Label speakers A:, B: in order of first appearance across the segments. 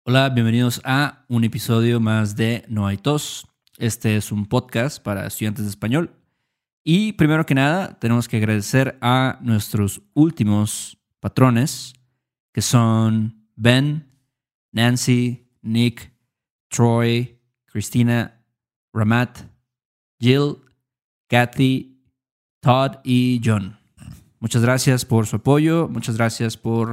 A: Hola, bienvenidos a un episodio más de No hay tos. Este es un podcast para estudiantes de español. Y primero que nada, tenemos que agradecer a nuestros últimos patrones, que son Ben, Nancy, Nick, Troy, Cristina, Ramat, Jill, Kathy, Todd y John. Muchas gracias por su apoyo, muchas gracias por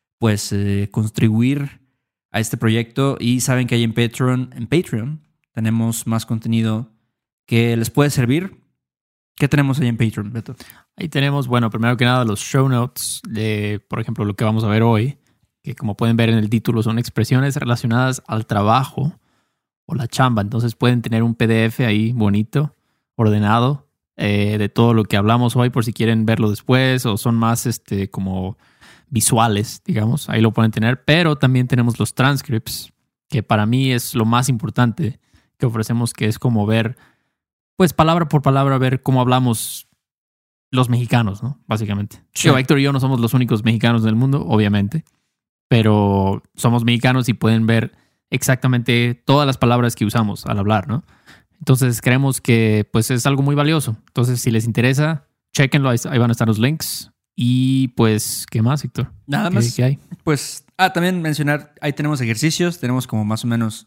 A: contribuir a este proyecto, y saben que hay en Patreon tenemos más contenido que les puede servir. ¿Qué tenemos ahí en Patreon, Beto?
B: Ahí tenemos, bueno, primero que nada los show notes de, por ejemplo, lo que vamos a ver hoy, que como pueden ver en el título son expresiones relacionadas al trabajo o la chamba. Entonces pueden tener un PDF ahí bonito, ordenado, de todo lo que hablamos hoy por si quieren verlo después, o son más como visuales, digamos, ahí lo pueden tener. Pero también tenemos los transcripts, que para mí es lo más importante que ofrecemos, que es como ver, pues palabra por palabra, ver cómo hablamos los mexicanos, ¿no? Básicamente.
A: Sí.
B: Héctor y yo no somos los únicos mexicanos del mundo, obviamente, pero somos mexicanos y pueden ver exactamente todas las palabras que usamos al hablar, ¿no? Entonces creemos que pues es algo muy valioso. Entonces, si les interesa, chéquenlo, ahí van a estar los links. Y pues, ¿qué más, Héctor?
A: Nada más.
B: ¿Qué hay?
A: Pues, también mencionar, ahí tenemos ejercicios, tenemos como más o menos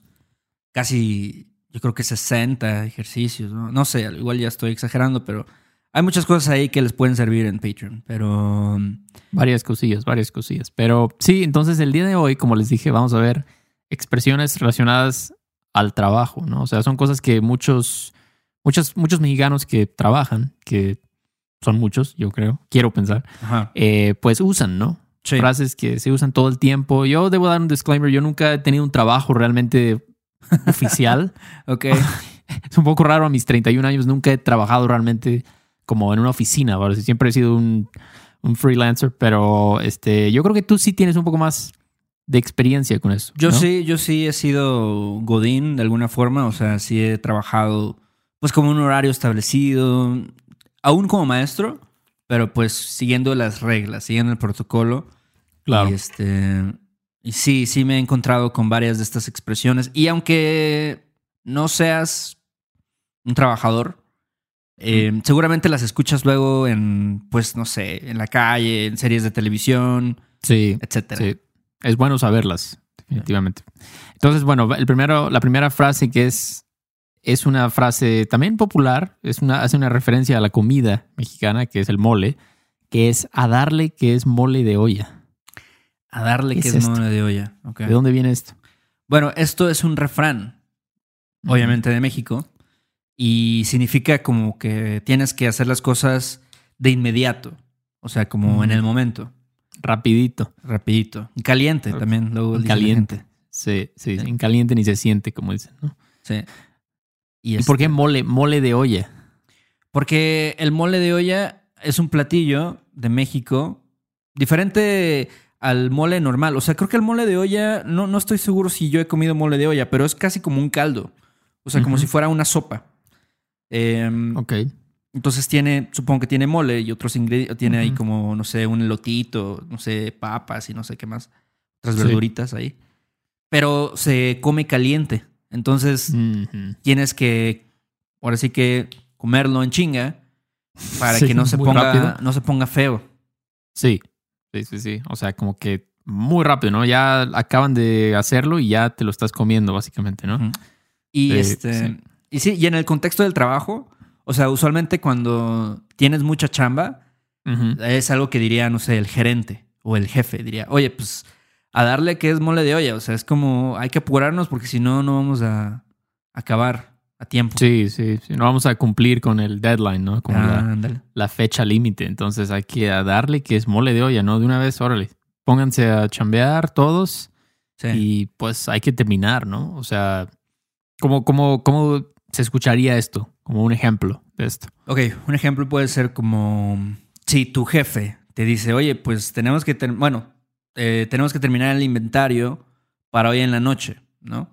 A: casi, yo creo que 60 ejercicios, ¿no? No sé, igual ya estoy exagerando, pero hay muchas cosas ahí que les pueden servir en Patreon, pero...
B: Varias cosillas. Pero sí, entonces el día de hoy, como les dije, vamos a ver expresiones relacionadas al trabajo, ¿no? O sea, son cosas que muchos mexicanos que trabajan, que son muchos, yo creo, quiero pensar, pues usan, ¿no?
A: Sí.
B: Frases que se usan todo el tiempo. Yo debo dar un disclaimer, yo nunca he tenido un trabajo realmente oficial.
A: Ok.
B: Es un poco raro, a mis 31 años nunca he trabajado realmente como en una oficina, ¿vale? Siempre he sido un freelancer, pero yo creo que tú sí tienes un poco más de experiencia con eso,
A: Yo
B: ¿no?
A: sí he sido godín de alguna forma, o sea, sí he trabajado pues como un horario establecido, aún como maestro, pero pues siguiendo las reglas, siguiendo el protocolo.
B: Claro.
A: Y sí me he encontrado con varias de estas expresiones, y aunque no seas un trabajador, seguramente las escuchas luego en, pues no sé, en la calle, en series de televisión,
B: Sí,
A: etcétera.
B: sí. Es bueno saberlas, definitivamente. Entonces, bueno, la primera frase que es una frase también popular, hace una referencia a la comida mexicana, que es el mole, que es a darle que es mole de olla.
A: A darle que es mole de olla. Okay.
B: ¿De dónde viene esto?
A: Bueno, esto es un refrán, obviamente de México, y significa como que tienes que hacer las cosas de inmediato, o sea, como en el momento.
B: Rapidito.
A: Caliente también, luego dice
B: caliente.
A: la gente.
B: Sí. En caliente ni se siente, como dicen, ¿no?
A: Sí.
B: ¿Y por qué mole de olla?
A: Porque el mole de olla es un platillo de México diferente al mole normal. O sea, creo que el mole de olla, no estoy seguro si yo he comido mole de olla, pero es casi como un caldo. O sea, como si fuera una sopa.
B: Ok.
A: Entonces supongo que tiene mole y otros ingredientes. Tiene ahí como, no sé, un elotito, no sé, papas y no sé qué más. Otras verduritas ahí. Pero se come caliente. Entonces tienes que, ahora sí que comerlo en chinga para que no se ponga feo.
B: Sí. O sea, como que muy rápido, ¿no? Ya acaban de hacerlo y ya te lo estás comiendo, básicamente, ¿no?
A: Y y en el contexto del trabajo, o sea, usualmente cuando tienes mucha chamba, es algo que diría, no sé, el gerente o el jefe. Diría, oye, pues a darle que es mole de olla. O sea, es como hay que apurarnos porque si no, no vamos a acabar a tiempo.
B: Sí. No vamos a cumplir con el deadline, ¿no? Como la fecha límite. Entonces hay que darle que es mole de olla, ¿no? De una vez, órale. Pónganse a chambear todos y pues hay que terminar, ¿no? O sea, ¿cómo se escucharía esto? Como un ejemplo de esto.
A: Ok, un ejemplo puede ser como si tu jefe te dice, oye, pues tenemos que terminar el inventario para hoy en la noche, ¿no?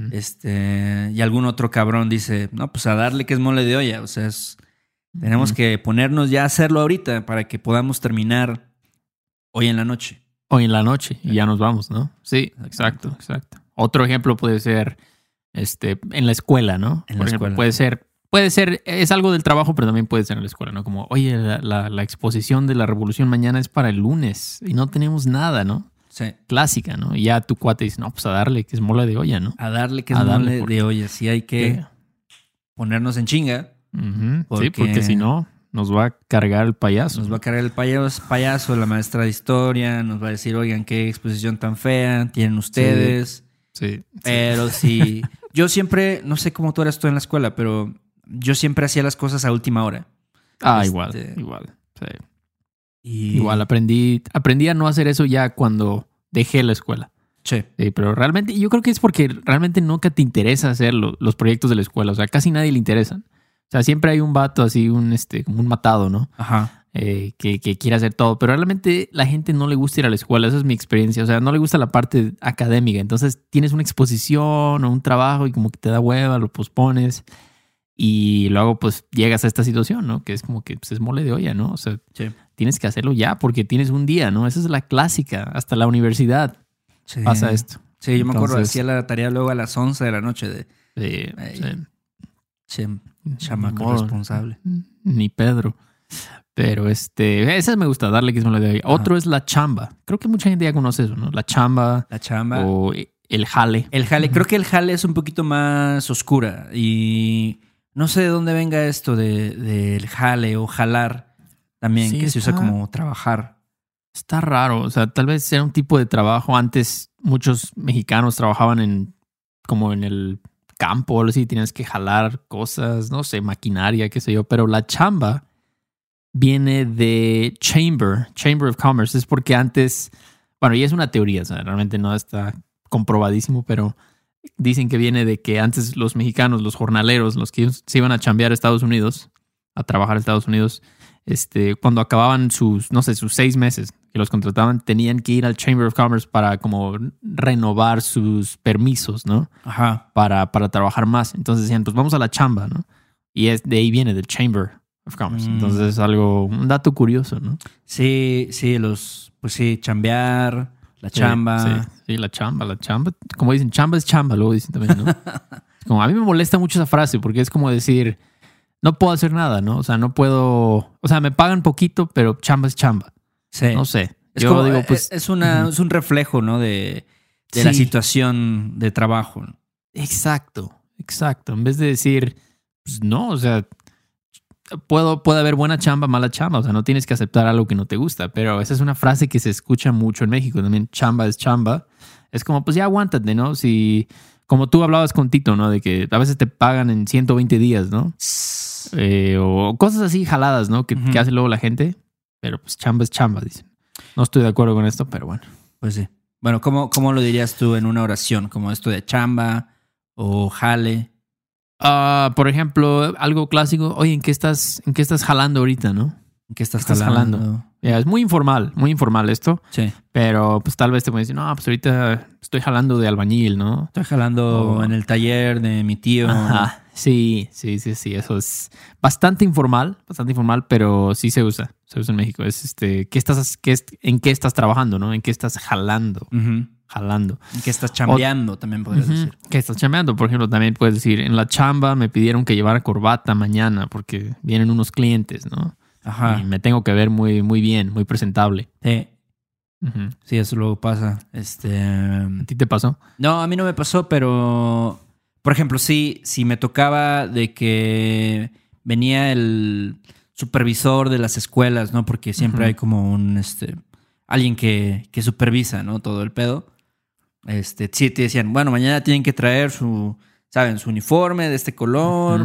A: Y algún otro cabrón dice, no, pues a darle que es mole de olla. O sea, tenemos que ponernos ya a hacerlo ahorita para que podamos terminar hoy en la noche.
B: Hoy en la noche y ya nos vamos, ¿no? Sí, exacto. Otro ejemplo puede ser en la escuela, ¿no?
A: En
B: Por
A: la
B: ejemplo,
A: escuela.
B: puede ser, es algo del trabajo, pero también puede ser en la escuela, ¿no? Como, oye, la exposición de la revolución mañana es para el lunes y no tenemos nada, ¿no?
A: Sí.
B: Clásica, ¿no? Y ya tu cuate dice, no, pues a darle, que es mole de olla, ¿no?
A: A darle que es
B: A darle,
A: mole de olla. Sí hay que ponernos en chinga.
B: Ujú. Sí, porque si no, nos va a cargar el payaso.
A: Nos va a cargar el payaso, la maestra de historia, nos va a decir, oigan, qué exposición tan fea tienen ustedes.
B: Sí.
A: Pero sí, yo siempre, no sé cómo tú eras tú en la escuela, pero yo siempre hacía las cosas a última hora.
B: Igual. Sí.
A: Y...
B: Igual aprendí a no hacer eso ya cuando dejé la escuela.
A: Sí.
B: Sí, pero realmente yo creo que es porque realmente nunca te interesa hacer los proyectos de la escuela. O sea, casi nadie le interesan. O sea, siempre hay un vato así, como un matado, ¿no?
A: Ajá.
B: Que quiere hacer todo. Pero realmente la gente no le gusta ir a la escuela. Esa es mi experiencia. O sea, no le gusta la parte académica. Entonces tienes una exposición o un trabajo y como que te da hueva, lo pospones. Y luego pues llegas a esta situación, ¿no? Que es como que pues, es mole de olla, ¿no? O sea,
A: Sí.
B: tienes que hacerlo ya porque tienes un día, ¿no? Esa es la clásica. Hasta la universidad
A: Sí.
B: pasa esto.
A: Sí, yo me acuerdo,
B: Entonces,
A: hacía la tarea luego a las 11 de la noche
B: Sí.
A: chamaco
B: Modo,
A: responsable.
B: Ni Pedro. Pero esa me gusta darle que es mole de olla.
A: Ajá.
B: Otro es la chamba. Creo que mucha gente ya conoce eso, ¿no? La chamba
A: La chamba.
B: o el jale.
A: El jale, creo que el jale es un poquito más oscura y no sé de dónde venga esto del jale o jalar también,
B: Sí,
A: que se usa
B: está-
A: como trabajar.
B: Está raro. O sea, tal vez era un tipo de trabajo. Antes muchos mexicanos trabajaban como en el campo o algo así. Tenías que jalar cosas, no sé, maquinaria, qué sé yo. Pero la chamba viene de Chamber of Commerce. Es porque antes, bueno, y es una teoría, o sea, realmente no está comprobadísimo, pero dicen que viene de que antes los mexicanos, los jornaleros, los que se iban a chambear a Estados Unidos, a trabajar a Estados Unidos, cuando acababan sus 6 meses que los contrataban, tenían que ir al Chamber of Commerce para como renovar sus permisos, ¿no?
A: Ajá.
B: Para trabajar más. Entonces decían, pues vamos a la chamba, ¿no? Y de ahí viene, del Chamber of Commerce. Entonces es un dato curioso, ¿no?
A: Sí, pues sí, chambear, la chamba.
B: Sí, la chamba. Como dicen, chamba es chamba, luego dicen también, ¿no? Como a mí me molesta mucho esa frase porque es como decir, no puedo hacer nada, ¿no? O sea, no puedo, o sea, me pagan poquito, pero chamba es chamba.
A: Sí.
B: No sé.
A: Es
B: Yo
A: como,
B: digo, pues...
A: es un reflejo, ¿no? De
B: Sí.
A: la situación de trabajo.
B: Exacto. En vez de decir, pues no, o sea, puede haber buena chamba, mala chamba. O sea, no tienes que aceptar algo que no te gusta. Pero esa es una frase que se escucha mucho en México. También chamba es chamba. Es como, pues ya aguántate, ¿no? Si, como tú hablabas con Tito, ¿no? De que a veces te pagan en 120 días, ¿no? O cosas así jaladas, ¿no? Que hace luego la gente. Pero pues chamba es chamba, dicen. No estoy de acuerdo con esto, pero bueno.
A: Pues sí. Bueno, ¿cómo lo dirías tú en una oración? ¿Como esto de chamba o jale?
B: Por ejemplo, algo clásico. Oye, ¿en qué estás jalando ahorita, no?
A: ¿En qué estás
B: Estás
A: jalando?
B: Es muy informal esto.
A: Sí.
B: Pero pues tal vez te pueden decir, no, pues ahorita estoy jalando de albañil, ¿no?
A: Estoy jalando en el taller de mi tío.
B: Ajá. Sí. Eso es bastante informal, pero sí se usa. Se usa en México. Es ¿en qué estás trabajando, no? ¿En qué estás jalando?
A: Ujú.
B: Jalando.
A: ¿En qué estás chambeando? También podrías decir.
B: ¿Qué estás chambeando? Por ejemplo, también puedes decir, en la chamba me pidieron que llevara corbata mañana porque vienen unos clientes, ¿no?
A: Ajá.
B: Y me tengo que ver muy, muy bien, muy presentable.
A: Sí.
B: Ujú.
A: Sí, eso luego pasa.
B: ¿A ti te pasó?
A: No, a mí no me pasó, pero por ejemplo, sí me tocaba de que venía el supervisor de las escuelas, ¿no? Porque siempre hay como alguien que supervisa, ¿no? Todo el pedo. Sí te decían, bueno, mañana tienen que traer su uniforme de este color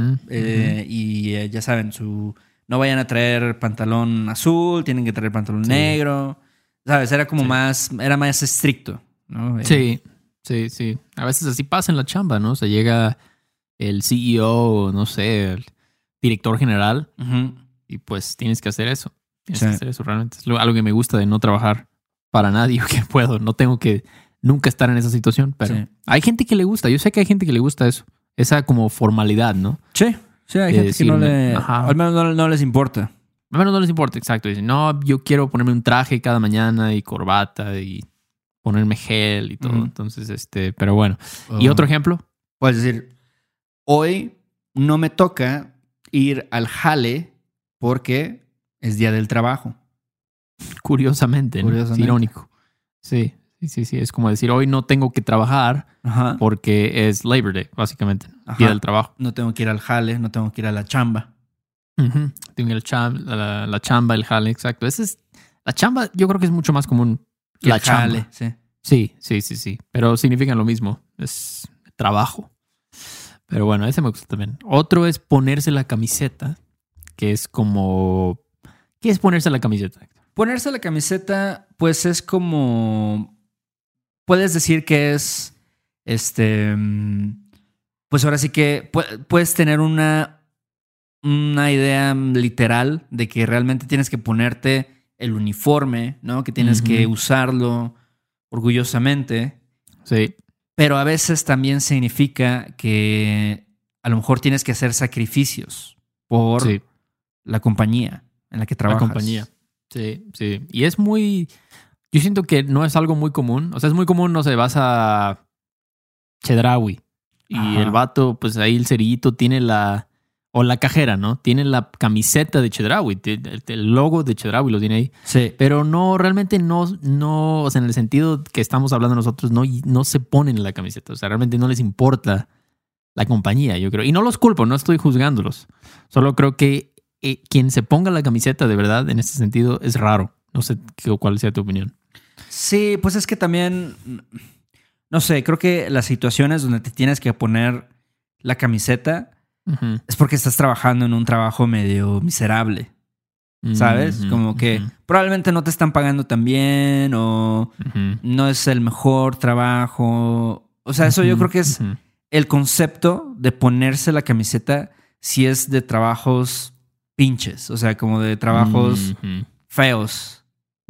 A: y ya saben, no vayan a traer pantalón azul, tienen que traer pantalón negro. ¿Sabes? Era como era más estricto, ¿no?
B: Sí. A veces así pasa en la chamba, ¿no? O sea, llega el CEO, no sé, el director general
A: Ujú.
B: y pues tienes que hacer eso. Tienes
A: Sí.
B: que hacer eso realmente. Es algo que me gusta de no trabajar para nadie que puedo. No tengo que nunca estar en esa situación, pero
A: Sí.
B: hay gente que le gusta. Yo sé que hay gente que le gusta eso. Esa como formalidad, ¿no?
A: Sí, hay gente que no
B: decirme, ajá.
A: al menos no les importa.
B: A menos no les importa, exacto. Dicen, no, yo quiero ponerme un traje cada mañana y corbata y ponerme gel y todo.
A: Ujú.
B: Entonces, pero bueno. ¿Y otro ejemplo?
A: Puedes decir, hoy no me toca ir al jale porque es día del trabajo.
B: Curiosamente, ¿no? Es
A: Curiosamente.
B: irónico. Sí. Es como decir, hoy no tengo que trabajar
A: Ajá.
B: porque es Labor Day, básicamente.
A: Ajá.
B: Día del trabajo.
A: No tengo que ir al jale, no tengo que ir a la chamba.
B: Ujú. Tengo la chamba, el jale, exacto. La chamba yo creo que es mucho más común.
A: Que
B: La
A: el jale,
B: chamba.
A: sí.
B: Sí. Pero significan lo mismo. Es trabajo. Pero bueno, ese me gusta también. Otro es ponerse la camiseta, que es como... ¿Qué es ponerse la camiseta?
A: Ponerse la camiseta, pues es como... Puedes decir que es... Pues ahora sí que puedes tener una idea literal de que realmente tienes que ponerte el uniforme, ¿no? Que tienes que usarlo orgullosamente.
B: Sí.
A: Pero a veces también significa que a lo mejor tienes que hacer sacrificios por
B: Sí.
A: la compañía en la que trabajas.
B: La compañía. Sí. Y es muy... Yo siento que no es algo muy común. O sea, es muy común, no sé, vas a Chedraui y
A: Ajá.
B: el vato, pues ahí el cerillito tiene o la cajera, ¿no? Tiene la camiseta de Chedraui, el logo de Chedraui lo tiene ahí.
A: Sí.
B: Pero no, realmente no, o sea, en el sentido que estamos hablando nosotros, no se ponen en la camiseta. O sea, realmente no les importa la compañía, yo creo. Y no los culpo, no estoy juzgándolos. Solo creo que quien se ponga la camiseta de verdad en este sentido es raro. No sé cuál sea tu opinión.
A: Sí, pues es que también, no sé, creo que las situaciones donde te tienes que poner la camiseta
B: Ujú.
A: es porque estás trabajando en un trabajo medio miserable, ¿sabes?
B: Ujú,
A: Como que
B: ujú,
A: probablemente no te están pagando tan bien o
B: ujú.
A: no es el mejor trabajo. O sea, eso yo creo que es
B: Ujú.
A: el concepto de ponerse la camiseta si es de trabajos pinches, o sea, como de trabajos
B: Ujú.
A: feos.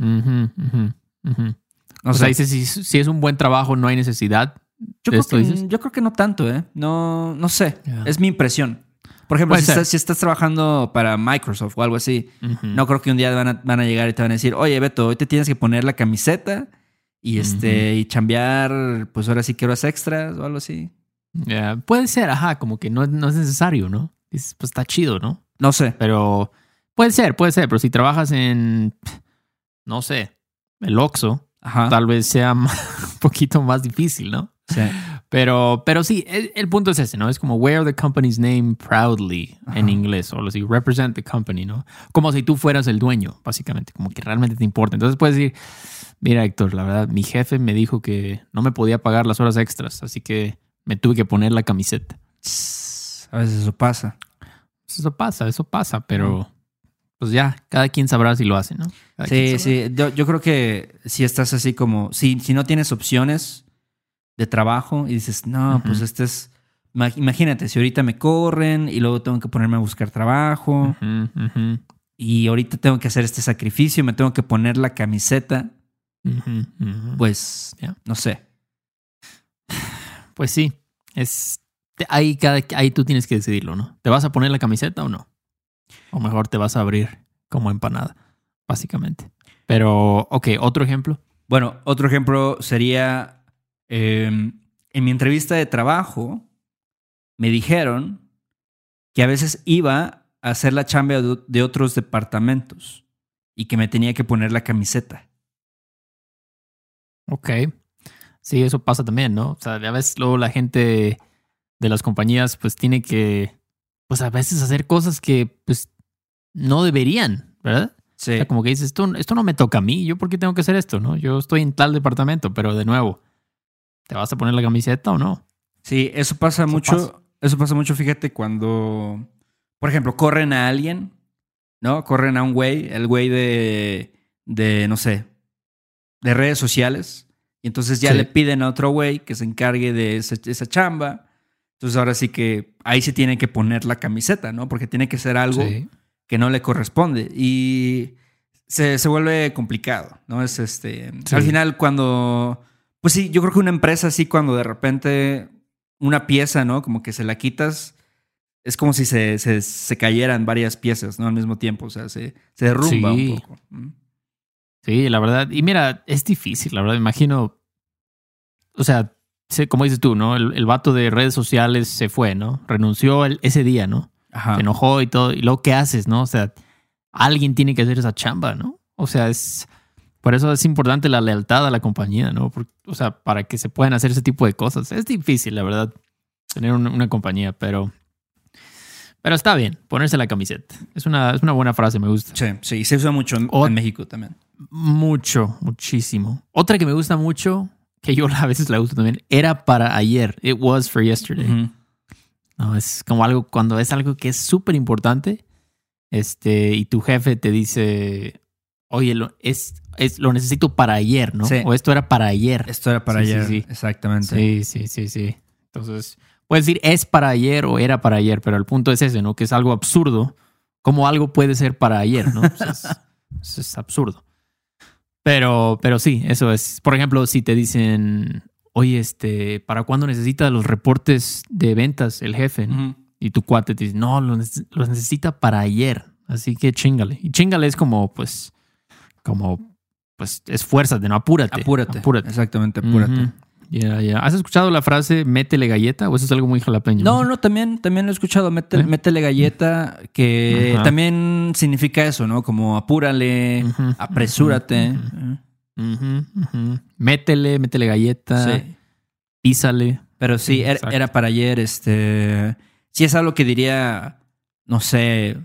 B: Ujú.
A: No
B: O
A: sé.
B: sea, dices, si es un buen trabajo, no hay necesidad. ¿De esto dices?
A: Yo creo que no tanto, ¿eh? No sé.
B: Yeah.
A: Es mi impresión. Por ejemplo,
B: Puede ser.
A: si estás trabajando para Microsoft o algo así,
B: Ujú.
A: no creo que un día van a llegar y te van a decir, oye, Beto, hoy te tienes que poner la camiseta y y chambear, pues ahora sí que horas extras o algo así.
B: Yeah. Puede ser, ajá, como que no es necesario, ¿no? Dices, pues está chido, ¿no?
A: No sé.
B: Pero puede ser, pero si trabajas en, no sé, el Oxxo,
A: Ajá.
B: tal vez sea un poquito más difícil, ¿no?
A: Sí.
B: Pero sí, el punto es ese, ¿no? Es como wear the company's name proudly en inglés, o así, represent the company, ¿no? Como si tú fueras el dueño, básicamente, como que realmente te importa. Entonces puedes decir, mira, Héctor, la verdad, mi jefe me dijo que no me podía pagar las horas extras, así que me tuve que poner la camiseta.
A: A veces eso pasa.
B: Eso pasa, pero pues ya, cada quien sabrá si lo hace, ¿no? Cada quien sabrá.
A: Sí. Yo creo que si estás así como, si no tienes opciones de trabajo y dices, no, pues imagínate, si ahorita me corren y luego tengo que ponerme a buscar trabajo y ahorita tengo que hacer este sacrificio, me tengo que poner la camiseta, pues,
B: Ya.
A: no sé.
B: Pues sí, ahí tú tienes que decidirlo, ¿no? ¿Te vas a poner la camiseta o no? O mejor te vas a abrir como empanada, básicamente. Pero, ok, otro ejemplo.
A: Bueno, otro ejemplo sería, en mi entrevista de trabajo, me dijeron que a veces iba a hacer la chamba de otros departamentos y que me tenía que poner la camiseta.
B: Ok. Sí, eso pasa también, ¿no? O sea, a veces luego la gente de las compañías pues tiene que, pues a veces hacer cosas que pues no deberían, ¿verdad?
A: Sí.
B: O sea, como que dices, esto no me toca a mí, ¿yo por qué tengo que hacer esto, no? Yo estoy en tal departamento, pero de nuevo, ¿te vas a poner la camiseta o no?
A: Sí, eso pasa mucho.
B: pasa.
A: Eso pasa mucho, fíjate, cuando, por ejemplo, corren a alguien, ¿no? Corren a un güey, el güey no sé, de redes sociales. Y entonces ya
B: Sí.
A: le piden a otro güey que se encargue de esa chamba. Entonces ahora sí que ahí se tiene que poner la camiseta, ¿no? Porque tiene que ser algo
B: Sí.
A: que no le corresponde. Y se vuelve complicado, ¿no?
B: Sí.
A: Al final cuando... Pues sí, yo creo que una empresa así cuando de repente una pieza, ¿no? Como que se la quitas, es como si se cayeran varias piezas, ¿no? Al mismo tiempo, o sea, se derrumba
B: Sí.
A: un poco.
B: Sí, la verdad. Y mira, es difícil, la verdad. Me imagino o sea, como dices tú, ¿no? El vato de redes sociales se fue, ¿no? Renunció ese día, ¿no?
A: Ajá.
B: Se enojó y todo. Y luego, ¿qué haces, no? O sea, alguien tiene que hacer esa chamba, ¿no? O sea, por eso es importante la lealtad a la compañía, ¿no? O sea, para que se puedan hacer ese tipo de cosas. Es difícil, la verdad, tener una compañía, pero está bien, ponerse la camiseta. Es una buena frase, me gusta.
A: Sí, y se usa mucho en México también.
B: Muchísimo. Otra que me gusta mucho, que yo a veces la uso también, era para ayer. It was for yesterday.
A: Uh-huh.
B: No, es como algo, cuando es algo que es súper importante, y tu jefe te dice, oye, lo necesito para ayer, ¿no?
A: Sí.
B: O esto era para ayer.
A: Esto era para ayer,
B: sí.
A: Exactamente.
B: Sí. Entonces, puedes decir es para ayer o era para ayer, pero el punto es ese, ¿no? Que es algo absurdo. ¿Cómo algo puede ser para ayer, no? Es absurdo. Pero sí, eso es. Por ejemplo, si te dicen, oye, ¿para cuándo necesita los reportes de ventas el jefe? ¿no?
A: Uh-huh.
B: Y tu cuate te dice, no, los necesita para ayer. Así que chíngale. Y chíngale es pues, esfuérzate, ¿no? Apúrate.
A: Exactamente, apúrate.
B: Uh-huh. Ya. ¿Has escuchado la frase métele galleta o eso es algo muy jalapeño?
A: No, también lo he escuchado. Métele galleta, que
B: Ajá.
A: también significa eso, ¿no? Como apúrale, apresúrate.
B: Métele galleta,
A: Sí.
B: písale.
A: Pero sí, era para ayer. Sí es algo que diría, no sé,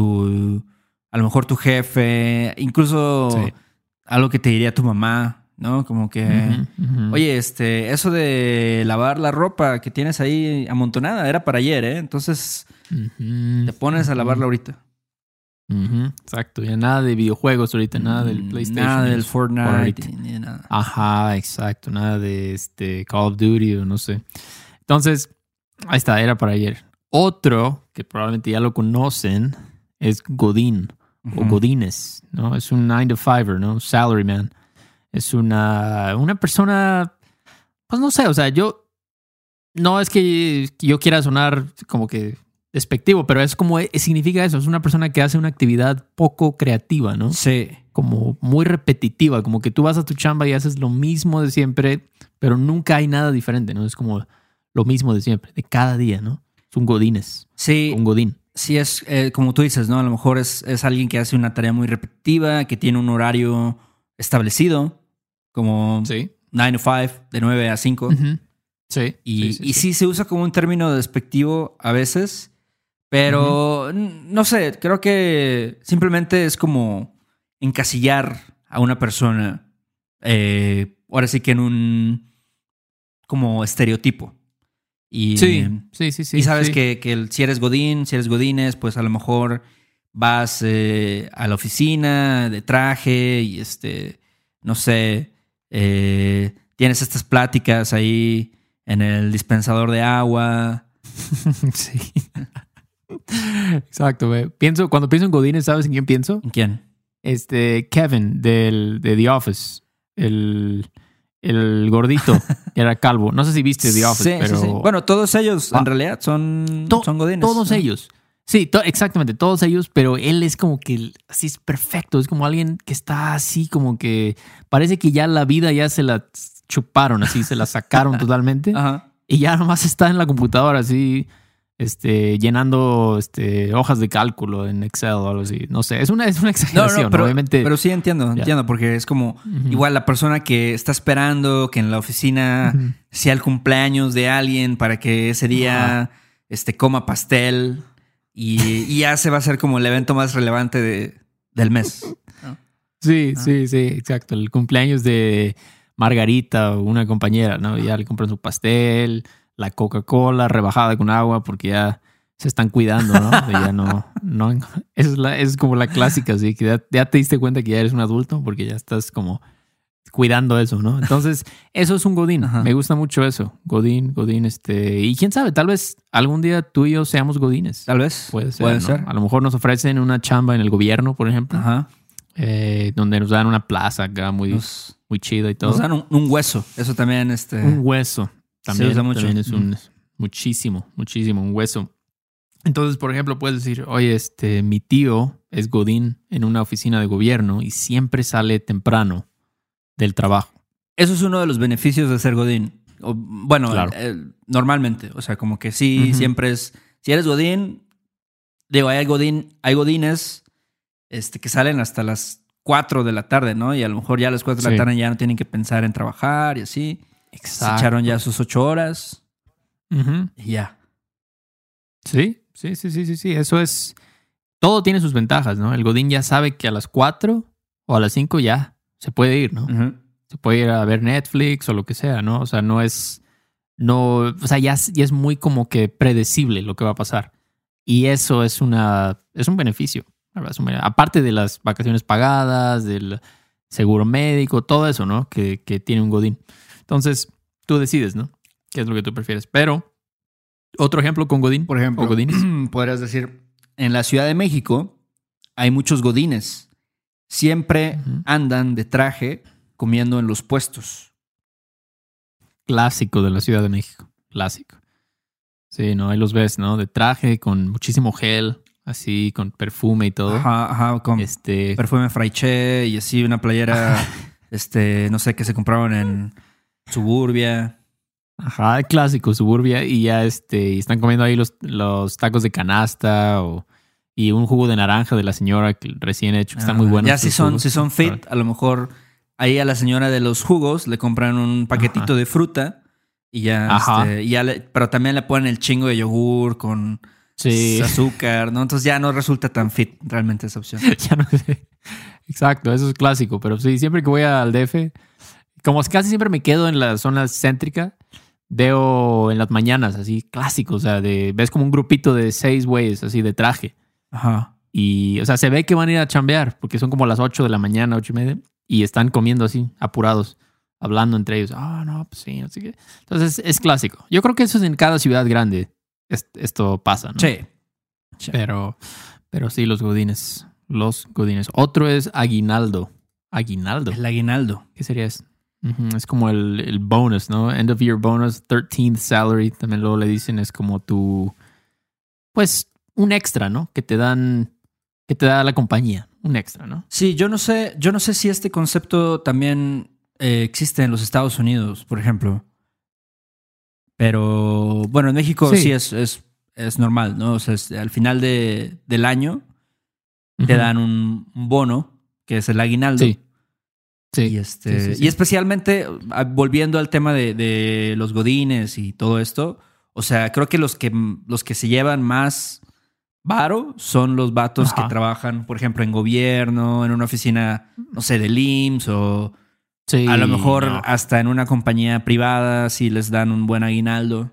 A: a lo mejor tu jefe, incluso
B: Sí.
A: algo que te diría tu mamá. ¿No? Como que, oye, eso de lavar la ropa que tienes ahí amontonada era para ayer, ¿eh? Entonces te pones a lavarla ahorita.
B: Exacto, ya nada de videojuegos ahorita, nada del PlayStation.
A: Nada del Fortnite, ni nada.
B: Ajá, exacto, nada de Call of Duty o no sé. Entonces, ahí está, era para ayer. Otro, que probablemente ya lo conocen, es Godín o Godines, ¿no? Es un 9-to-5er, ¿no? Salaryman. Es una persona, pues no sé, o sea, no es que yo quiera sonar como que despectivo, pero es como significa eso, es una persona que hace una actividad poco creativa, ¿no?
A: Sí.
B: Como muy repetitiva, como que tú vas a tu chamba y haces lo mismo de siempre, pero nunca hay nada diferente, ¿no? Es como lo mismo de siempre, de cada día, ¿no? Es un godines.
A: Sí.
B: Un godín.
A: Sí, es como tú dices, ¿no? A lo mejor es alguien que hace una tarea muy repetitiva, que tiene un horario establecido. Como 9 to 5, de 9 a 5.
B: Uh-huh. Sí.
A: Y sí se usa como un término despectivo a veces, pero no sé, creo que simplemente es como encasillar a una persona, ahora sí que en un como estereotipo. Y,
B: sí.
A: Y sabes que si eres godines, pues a lo mejor vas a la oficina de traje y no sé, tienes estas pláticas ahí en el dispensador de agua.
B: Sí. Exacto, güey. Cuando pienso en godines, ¿sabes en quién pienso?
A: ¿En quién?
B: Kevin de The Office. El gordito que era calvo. No sé si viste The Office, pero...
A: Sí. Bueno, todos ellos en realidad son godines.
B: Todos ellos. Sí, exactamente, todos ellos, pero él es como que así es perfecto, es como alguien que está así como que parece que ya la vida ya se la chuparon, así se la sacaron totalmente.
A: Ajá.
B: Y ya nomás está en la computadora así, llenando hojas de cálculo en Excel o algo así. No sé, es una exageración,
A: pero,
B: obviamente.
A: Pero sí entiendo, porque es como igual la persona que está esperando que en la oficina sea el cumpleaños de alguien para que ese día coma pastel. Y ya se va a hacer como el evento más relevante del mes. ¿No?
B: Sí, exacto. El cumpleaños de Margarita o una compañera, ¿no? Ya le compran su pastel, la Coca-Cola rebajada con agua porque ya se están cuidando, ¿no? Ya no es como la clásica, ¿sí? Que ya te diste cuenta que ya eres un adulto porque ya estás como cuidando eso, ¿no? Entonces, eso es un godín. Ajá. Me gusta mucho eso. Godín. Y quién sabe, tal vez algún día tú y yo seamos godines.
A: Tal vez.
B: Puede ser. A lo mejor nos ofrecen una chamba en el gobierno, por ejemplo.
A: Ajá.
B: Donde nos dan una plaza acá muy chida y todo.
A: Nos dan un hueso. Eso también.
B: Un hueso. También,
A: se usa mucho.
B: También es muchísimo, un hueso. Entonces, por ejemplo, puedes decir, oye, mi tío es godín en una oficina de gobierno y siempre sale temprano del trabajo.
A: Eso es uno de los beneficios de ser godín. Bueno,
B: Claro.
A: normalmente. O sea, como que sí,
B: Ujú.
A: siempre es... Si eres godín, digo, hay godines que salen hasta las 4 de la tarde, ¿no? Y a lo mejor ya a las 4 de la
B: Sí.
A: tarde ya no tienen que pensar en trabajar y así. Se
B: Exacto.
A: echaron ya sus 8 horas
B: Ujú.
A: y ya.
B: Sí. Eso es. Todo tiene sus ventajas, ¿no? El Godín ya sabe que a las 4 o a las 5 ya se puede ir, ¿no?
A: Ujú.
B: Se puede ir a ver Netflix o lo que sea, ¿no? O sea, no es. No. O sea, ya es muy como que predecible lo que va a pasar. Y eso es es un beneficio. La verdad, aparte de las vacaciones pagadas, del seguro médico, todo eso, ¿no? Que tiene un Godín. Entonces, tú decides, ¿no? ¿Qué es lo que tú prefieres? Pero, otro ejemplo con Godín.
A: Por ejemplo,
B: o Godines.
A: podrías decir, en la Ciudad de México hay muchos godines. Siempre
B: Ujú.
A: andan de traje comiendo en los puestos.
B: Clásico de la Ciudad de México. Clásico. Sí, ¿no? Ahí los ves, ¿no? De traje, con muchísimo gel, así, con perfume y todo.
A: Ajá, con perfume Fraiche y así una playera, no sé, que se compraron en Suburbia.
B: Ajá, clásico, suburbia, y ya y están comiendo ahí los tacos de canasta y un jugo de naranja de la señora que recién hecho, que están muy buenos.
A: Ya si
B: sus
A: son,
B: jugos.
A: si son fit, a lo mejor ahí a la señora de los jugos le compran un paquetito
B: Ajá.
A: de fruta y ya,
B: Ajá.
A: pero también le ponen el chingo de yogur con
B: Sí.
A: azúcar, ¿no? Entonces ya no resulta tan fit realmente esa opción.
B: Ya no sé. Exacto, eso es clásico, pero sí, siempre que voy al DF, como casi siempre me quedo en la zona céntrica, veo en las mañanas así clásico, o sea, ves como un grupito de 6 güeyes así de traje.
A: Ajá.
B: Y, o sea, se ve que van a ir a chambear porque son como las 8 de la mañana, 8:30, y están comiendo así, apurados, hablando entre ellos. No, pues sí, así que. Entonces es clásico. Yo creo que eso es en cada ciudad grande. Esto pasa, ¿no?
A: Sí.
B: Pero sí, los godines. Los godines. Otro es aguinaldo. Aguinaldo.
A: El aguinaldo.
B: ¿Qué sería eso? Ujú, es como el bonus, ¿no? End of year bonus, 13th salary. También luego le dicen, es como pues, un extra, ¿no? Que te da la compañía. Un extra, ¿no?
A: Sí, yo no sé si este concepto también existe en los Estados Unidos, por ejemplo. Pero bueno, en México sí, es normal, ¿no? O sea, al final del año te dan un bono, que es el aguinaldo.
B: Sí. Sí.
A: Y especialmente, volviendo al tema de los godines y todo esto, o sea, creo que los que se llevan más varo son los vatos que trabajan, por ejemplo, en gobierno, en una oficina, no sé, del IMSS o a lo mejor hasta en una compañía privada si les dan un buen aguinaldo.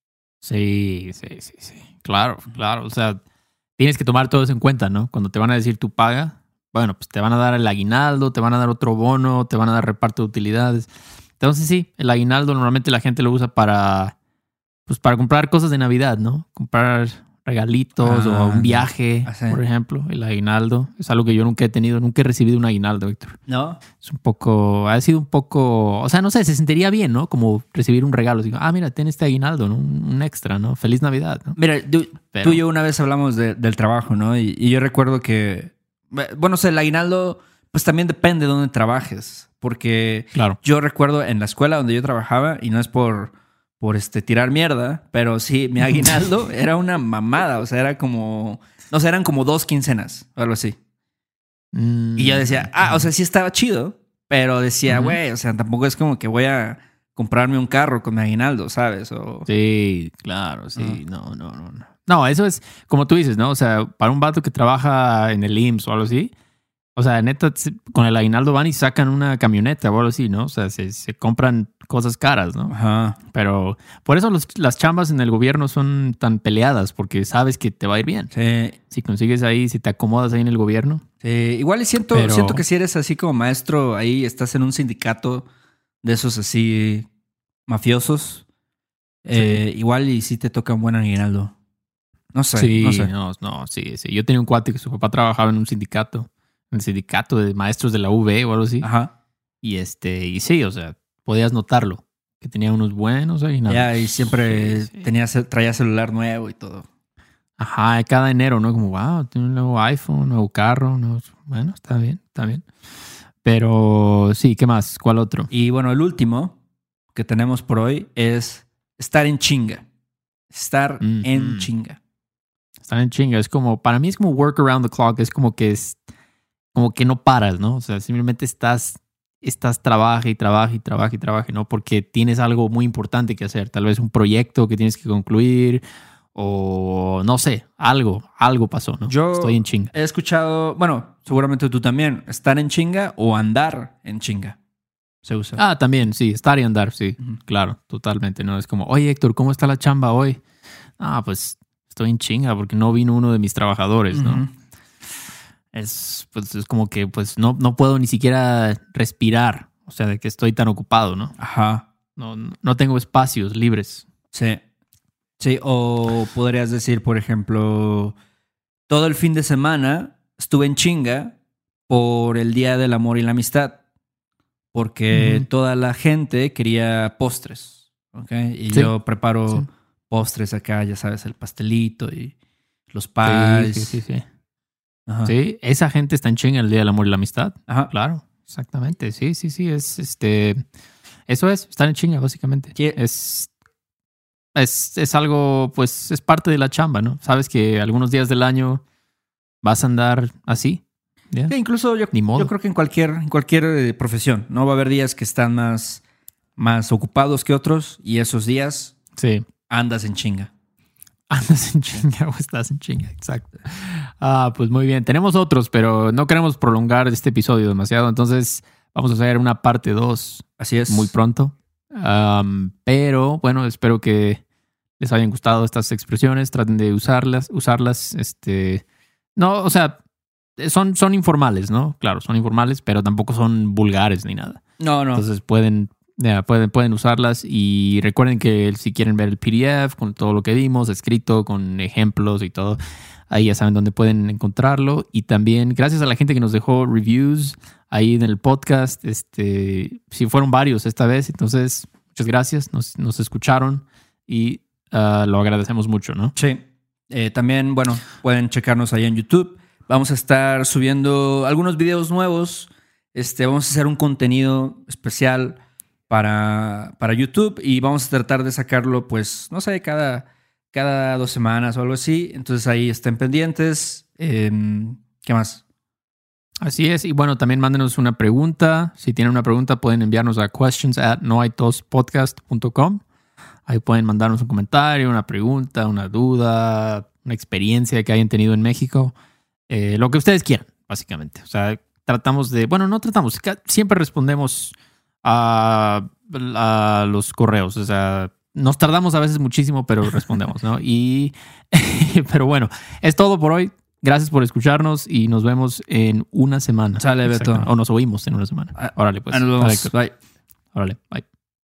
B: Sí. Claro. O sea, tienes que tomar todo eso en cuenta, ¿no? Cuando te van a decir tu paga, bueno, pues te van a dar el aguinaldo, te van a dar otro bono, te van a dar reparto de utilidades. Entonces sí, el aguinaldo normalmente la gente lo usa para comprar cosas de Navidad, ¿no? Comprar regalitos o un viaje, por ejemplo. El aguinaldo es algo que yo nunca he tenido, nunca he recibido un aguinaldo, Víctor.
A: ¿No?
B: Ha sido un poco, o sea, no sé, se sentiría bien, ¿no? Como recibir un regalo. Digo, mira, ten este aguinaldo, ¿no? Un extra, ¿no? Feliz Navidad, ¿no?
A: Mira, tú y yo una vez hablamos del trabajo, ¿no? Y yo recuerdo que, bueno, o sea, el aguinaldo, pues también depende de dónde trabajes. Porque yo recuerdo en la escuela donde yo trabajaba, y no es por tirar mierda, pero sí, mi aguinaldo era una mamada. O sea, era como, no sé, eran como 2 quincenas o algo así. Y yo decía, o sea, sí estaba chido, pero decía, güey, o sea, tampoco es como que voy a comprarme un carro con mi aguinaldo, ¿sabes?
B: Sí, claro, sí. No. No, eso es como tú dices, ¿no? O sea, para un vato que trabaja en el IMSS o algo así, o sea, neta, con el aguinaldo van y sacan una camioneta o algo así, ¿no? O sea, se compran cosas caras, ¿no?
A: Ajá.
B: Pero por eso las chambas en el gobierno son tan peleadas, porque sabes que te va a ir bien.
A: Sí.
B: Si consigues ahí, si te acomodas ahí en el gobierno.
A: Sí, igual siento que si eres así como maestro, ahí estás en un sindicato de esos así mafiosos, igual y sí te toca un buen aguinaldo. No sé.
B: Sí. Yo tenía un cuate que su papá trabajaba en un sindicato. En el sindicato de maestros de la UV o algo así.
A: Ajá.
B: Y sí, o sea, podías notarlo. Que tenía unos buenos aguinaldos.
A: Ya, y siempre traía celular nuevo y todo.
B: Ajá, cada enero, ¿no? Como, wow, tiene un nuevo iPhone, nuevo carro. Bueno, está bien. Pero sí, ¿qué más? ¿Cuál otro?
A: Y bueno, el último, que tenemos por hoy es estar en chinga. Estar en chinga.
B: Estar en chinga. Es como, para mí es como work around the clock. Es como que no paras, ¿no? O sea, simplemente estás trabaja y trabaja y trabaja y trabaja, ¿no? Porque tienes algo muy importante que hacer. Tal vez un proyecto que tienes que concluir o no sé, algo pasó, ¿no?
A: Yo
B: estoy en chinga.
A: He escuchado, bueno, seguramente tú también, estar en chinga o andar en chinga. Se usa.
B: También, sí, estar y andar, sí. Claro, totalmente, ¿no? Es como, oye, Héctor, ¿cómo está la chamba hoy? Pues estoy en chinga porque no vino uno de mis trabajadores, ¿no? Es como que pues no puedo ni siquiera respirar, o sea, de que estoy tan ocupado, ¿no?
A: Ajá.
B: No tengo espacios libres.
A: Sí. Sí, o podrías decir, por ejemplo, todo el fin de semana estuve en chinga por el Día del Amor y la Amistad, porque toda la gente quería postres, ¿ok? Y yo preparo postres acá, ya sabes, el pastelito y los pies.
B: Sí.
A: Ajá.
B: Sí, esa gente está en chinga el Día del Amor y la Amistad.
A: Ajá.
B: Claro, exactamente. Sí. Eso es, estar en chinga, básicamente.
A: Sí.
B: Es algo, pues, es parte de la chamba, ¿no? Sabes que algunos días del año vas a andar así. ¿Yeah?
A: Sí, incluso yo creo que en cualquier profesión, ¿no? Va a haber días que están más ocupados que otros y esos días andas en chinga.
B: Andas en chinga o estás en chinga, exacto. Pues muy bien. Tenemos otros, pero no queremos prolongar este episodio demasiado, entonces vamos a hacer una parte 2.
A: Así es.
B: Muy pronto. Pero bueno, espero que les hayan gustado estas expresiones. Traten de usarlas. No, o sea, son informales, ¿no? Claro, son informales, pero tampoco son vulgares ni nada.
A: No.
B: Entonces pueden usarlas y recuerden que si quieren ver el PDF con todo lo que vimos, escrito, con ejemplos y todo, ahí ya saben dónde pueden encontrarlo. Y también gracias a la gente que nos dejó reviews ahí en el podcast. Sí fueron varios esta vez, entonces muchas gracias. Nos escucharon y lo agradecemos mucho, ¿no?
A: Sí. También, bueno, pueden checarnos ahí en YouTube. Vamos a estar subiendo algunos videos nuevos. Vamos a hacer un contenido especial para YouTube y vamos a tratar de sacarlo, pues, no sé, cada 2 semanas o algo así. Entonces ahí estén pendientes. ¿Qué más?
B: Así es. Y bueno, también mándenos una pregunta. Si tienen una pregunta, pueden enviarnos a questions@noaitospodcast.com. Ahí pueden mandarnos un comentario, una pregunta, una duda, una experiencia que hayan tenido en México. Lo que ustedes quieran, básicamente. O sea, siempre respondemos a los correos. O sea, nos tardamos a veces muchísimo, pero respondemos, ¿no? Pero bueno, es todo por hoy. Gracias por escucharnos y nos vemos en una semana.
A: Sale, Beto.
B: O nos oímos en una semana. Órale, pues.
A: Nos vemos. Bye.
B: Órale, bye.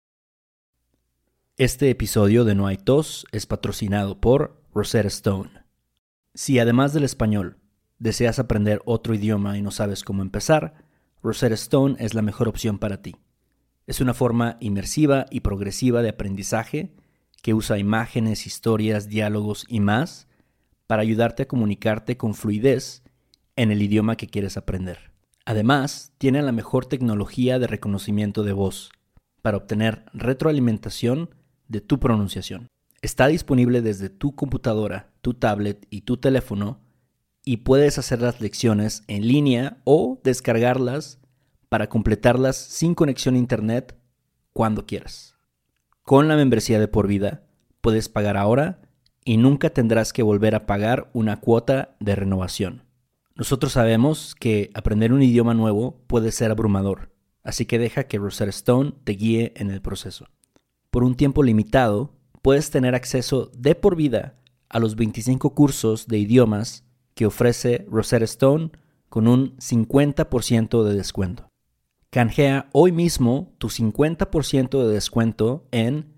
C: Este episodio de No hay tos es patrocinado por Rosetta Stone. Si además del español deseas aprender otro idioma y no sabes cómo empezar, Rosetta Stone es la mejor opción para ti. Es una forma inmersiva y progresiva de aprendizaje que usa imágenes, historias, diálogos y más para ayudarte a comunicarte con fluidez en el idioma que quieres aprender. Además, tiene la mejor tecnología de reconocimiento de voz para obtener retroalimentación de tu pronunciación. Está disponible desde tu computadora, tu tablet y tu teléfono y puedes hacer las lecciones en línea o descargarlas para completarlas sin conexión a internet cuando quieras. Con la membresía de por vida, puedes pagar ahora y nunca tendrás que volver a pagar una cuota de renovación. Nosotros sabemos que aprender un idioma nuevo puede ser abrumador, así que deja que Rosetta Stone te guíe en el proceso. Por un tiempo limitado, puedes tener acceso de por vida a los 25 cursos de idiomas que ofrece Rosetta Stone con un 50% de descuento. Canjea hoy mismo tu 50% de descuento en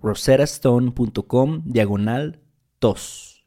C: rosettastone.com/tos.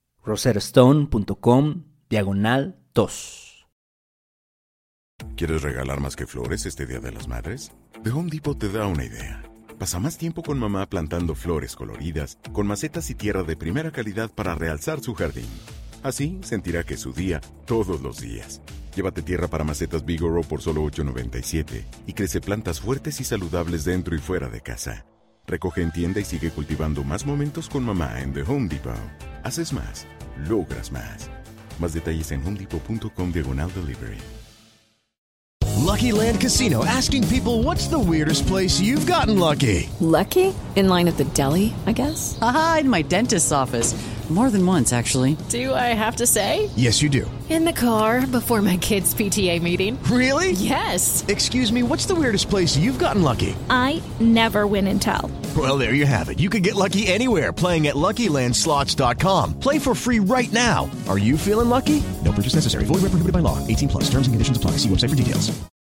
C: rosettastone.com/tos.
D: ¿Quieres regalar más que flores este Día de las Madres? The Home Depot te da una idea. Pasa más tiempo con mamá plantando flores coloridas, con macetas y tierra de primera calidad para realzar su jardín. Así sentirá que es su día todos los días. Llévate tierra para macetas Vigoro por solo $8.97 y crece plantas fuertes y saludables dentro y fuera de casa. Recoge en tienda y sigue cultivando más momentos con mamá en The Home Depot. Haces más, logras más. Más detalles en homedepot.com/delivery.
E: Lucky Land Casino, asking people, what's the weirdest place you've gotten lucky?
F: Lucky? In line at the deli, I guess?
G: Aha, in my dentist's office. More than once, actually.
F: Do I have to say?
E: Yes, you do.
H: In the car before my kids' PTA meeting.
E: Really?
H: Yes.
E: Excuse me, what's the weirdest place you've gotten lucky?
I: I never win and tell.
E: Well, there you have it. You can get lucky anywhere, playing at LuckyLandSlots.com. Play for free right now. Are you feeling lucky? No purchase necessary. Void where prohibited by law. 18+. Terms and conditions apply. See website for details.